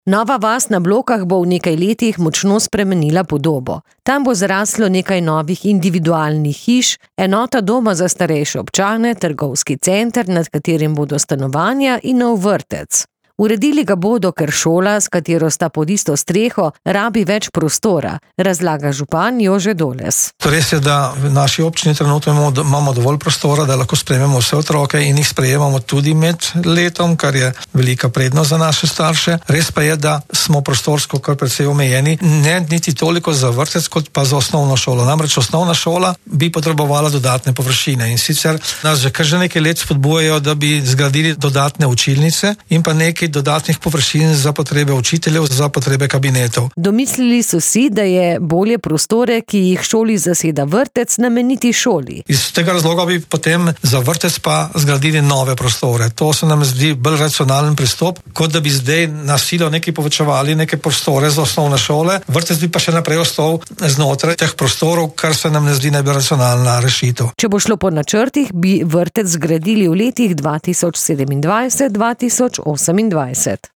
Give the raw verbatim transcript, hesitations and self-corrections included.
Nova vas na Blokah bo v nekaj letih močno spremenila podobo. Tam bo zraslo nekaj novih individualnih hiš, enota doma za starejše občane, trgovski center, nad katerim bodo stanovanja in nov vrtec. Uredili ga bodo, ker šola, s katero sta pod isto streho, rabi več prostora, razlaga župan Jože Doles. Res je, da v naši občini trenutno imamo dovolj prostora, da lahko sprejmemo vse otroke in jih sprejemamo tudi med letom, kar je velika prednost za naše starše. Res pa je, da smo prostorsko kar precej omejeni, ne niti toliko za vrtec, kot pa za osnovno šolo. Namreč osnovna šola bi potrebovala dodatne površine in sicer nas že kar že nekaj let spodbujajo, da bi zgradili dodatne učilnice in pa nekaj dodatnih površin za potrebe učiteljev, za potrebe kabinetov. Domislili so si, da je bolje prostore, ki jih šoli zaseda vrtec, nameniti šoli. Iz tega razloga bi potem za vrtec pa zgradili nove prostore. To se nam zdi bolj racionalen pristop, kot da bi zdaj na silo nekaj povečevali, neke prostore za osnovne šole. Vrtec bi pa še naprej ostal znotraj teh prostorov, kar se nam ne zdi najbolj racionalna rešitev. Če bo šlo po načrtih, bi vrtec zgradili v letih dva tisoč sedemindvajset do dva tisoč osemindvajset.